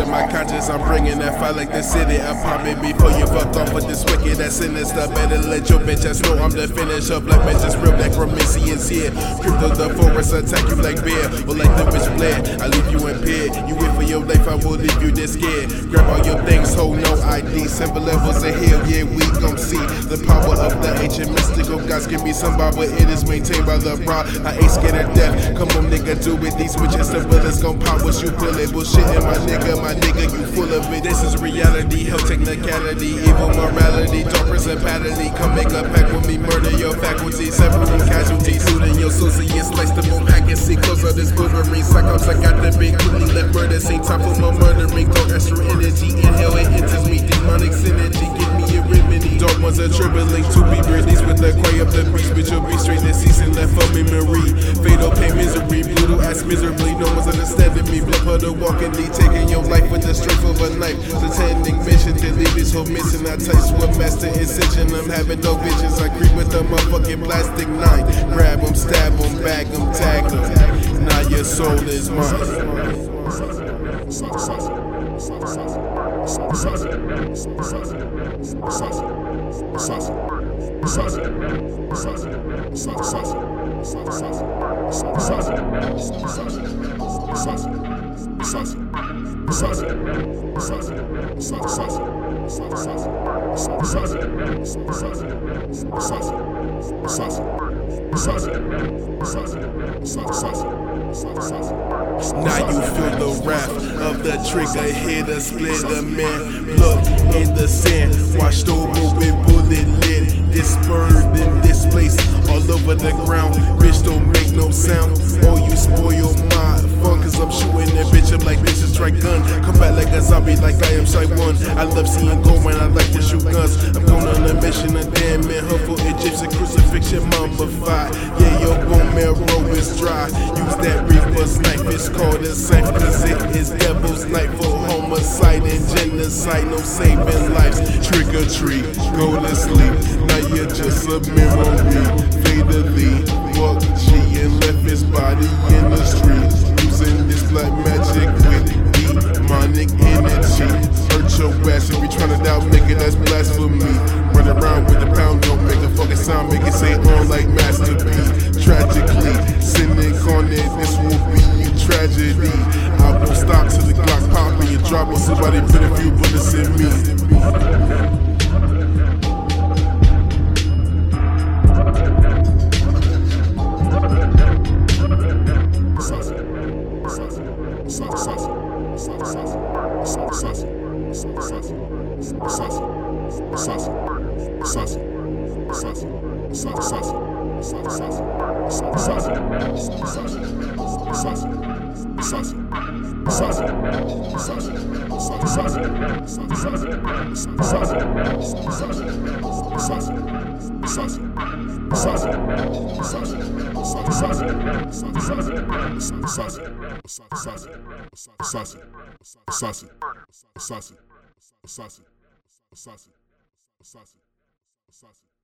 to my conscience. I'm bringing that fire like the city. I pop it before you fuck off with this wicked, that sinister. Better let your bitch ass know I'm the finisher. Black bitches real black from Missy is here. Crypto the forest attack you like bear, or like the witch Blair. I leave you impaired. You wait for your life, I will leave you this scared. Grab all your things, hold no ID. Simple levels of hell, yeah, we gon' see the power of the ancient mystical gods. Give me some Bible, it is maintained by the rod. I ain't scared of death. Come on, nigga, do it. These switches, the bullets gon' pop what you bullet. Bullshitting my nigga, you full of it. This is reality, hell technicality, evil morality, dark principality. Come make a pact with me, murder your faculty, separating casualties, looting your associates, slice the boom, hack and see close of this Wolverine. Psychops, I got the big quickly left murder scene. Time for my murdering, dark astral energy. Inhale, it enters me, demonic synergy. Give me a remedy. Dark ones are trembling to be released with the cry of the beast, but you'll be straight this season left for memory. Fatal pain, misery, brutal ass miserably. No one's understanding me. Blood puddle walking, taking your life with the strength of a knife. Pretending mission to leave this whole mission. I touch with master incision. I'm having no visions. I creep with a motherfucking plastic knife. Grab them, stab them, bag them, tag them. Now your soul is mine. Now you feel the wrath of the trigger, hit a split a man. Look in the sand, washed over with bullet lid. Dispersed in this place, all over the ground. Bitch don't make no sound, oh you spoil my fun. Cause I'm shooting that bitch up like this is strike gun. Come back like a zombie like I am Shy One. I love seeing gold when I like to shoot guns. I'm going on a mission, a damn man, hurtful Egyptian crucifixion mummified. Yeah, your bone marrow is dry. Use that reaper's knife, it's called a scythe. Cause it is devil's knife for homicide and genocide. No saving lives, trick or treat, go to sleep. Now you're just a memory, fatally. Fuck G and left his body in the street. Using this black magic with demonic energy. Hurt your ass if you tryna doubt, nigga, that's blasphemy. Run around with a pound, don't make a fucking sound, make it say on like Master P. Tragically, sinning on it, this will be tragedy. I won't stop till the Glock pop and you drop or somebody put a few bullets in me. Assassin.